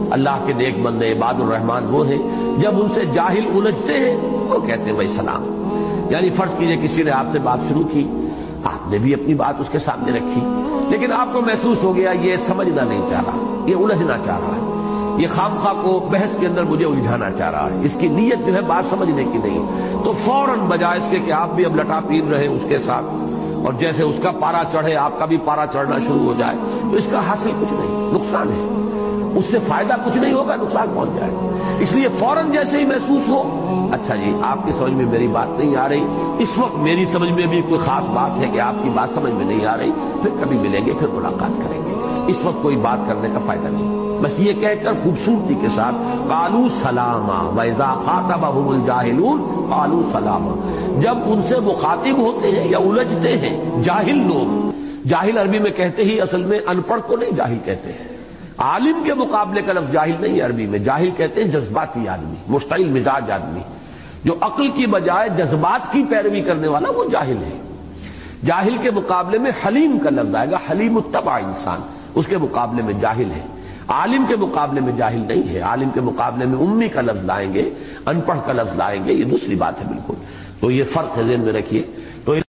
اللہ کے نیک بندے عباد الرحمان وہ ہیں جب ان سے جاہل الجھتے ہیں وہ کہتے ہیں بھائی سلام. یعنی فرض کیجئے کسی نے آپ سے بات شروع کی، آپ نے بھی اپنی بات اس کے سامنے رکھی، لیکن آپ کو محسوس ہو گیا یہ سمجھنا نہیں چاہ رہا، یہ الجھنا چاہ رہا ہے، یہ خامخواہ کو بحث کے اندر مجھے الجھانا چاہ رہا ہے، اس کی نیت جو ہے بات سمجھنے کی نہیں، تو فوراً بجائے اس کے کہ آپ بھی اب لٹا پیر رہے اس کے ساتھ اور جیسے اس کا پارا چڑھے آپ کا بھی پارا چڑھنا شروع ہو جائے تو اس کا حاصل کچھ نہیں، نقصان ہے، اس سے فائدہ کچھ نہیں ہوگا، نقصان پہنچ جائے. اس لیے فوراً جیسے ہی محسوس ہو اچھا جی آپ کی سمجھ میں میری بات نہیں آ رہی، اس وقت میری سمجھ میں بھی کوئی خاص بات ہے کہ آپ کی بات سمجھ میں نہیں آ رہی، پھر کبھی ملیں گے، پھر ملاقات کریں گے، اس وقت کوئی بات کرنے کا فائدہ نہیں. بس یہ کہہ کر خوبصورتی کے ساتھ قالوا سلاما وَإِذَا خَاطَبَهُمُ الْجَاهِلُونَ قَالُوا سَلَامًا، جب ان سے مخاطب ہوتے ہیں یا الجھتے ہیں جاہل لوگ، جاہل عربی میں کہتے ہی اصل میں ان پڑھ کو نہیں جاہل کہتے ہیں، عالم کے مقابلے کا لفظ جاہل نہیں ہے عربی میں، جاہل کہتے ہیں جذباتی آدمی، مشتعل مزاج آدمی، جو عقل کی بجائے جذبات کی پیروی کرنے والا وہ جاہل ہے. جاہل کے مقابلے میں حلیم کا لفظ آئے گا، حلیم الطبع انسان، اس کے مقابلے میں جاہل ہے. عالم کے مقابلے میں جاہل نہیں ہے، عالم کے مقابلے میں امی کا لفظ لائیں گے، ان پڑھ کا لفظ لائیں گے، یہ دوسری بات ہے بالکل. تو یہ فرق ہے ذہن میں رکھیے.